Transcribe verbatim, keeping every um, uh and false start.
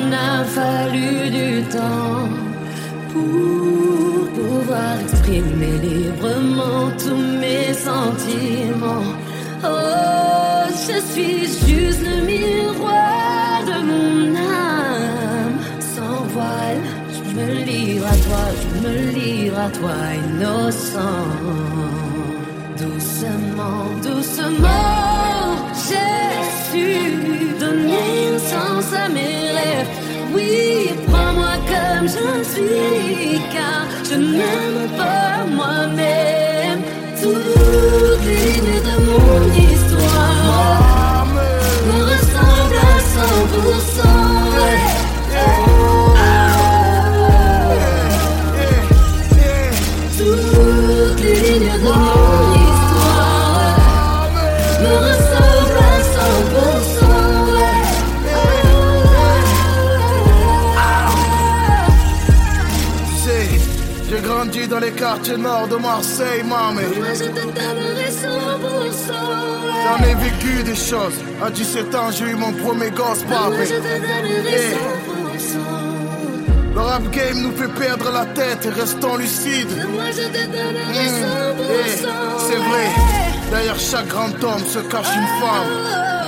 a fallu du temps pour pouvoir exprimer librement tous mes sentiments. Oh, je suis juste le miroir de mon âme. Sans voile, je me livre à toi, je me livre à toi, innocent. Doucement, doucement, j'ai su donner un sens à mes rêves. Oui, prends-moi comme je suis, car je n'aime pas moi-même. Toutes les lignes de mon histoire me ressemblent à cent pour cent. Toutes les lignes de mon histoire me ressemblent à cent pour cent. J'ai grandi dans les quartiers nord de Marseille, mamé. Moi je te donnerai cent pour cent. J'en ai vécu des choses. À dix-sept ans, j'ai eu mon premier gosse, Moi papé. je te donnerai Yeah. cent pour cent. Le rap game nous fait perdre la tête et restons lucides. Moi je te donnerai Mm. cent pour Yeah. cent. C'est vrai, derrière chaque grand homme se cache une femme.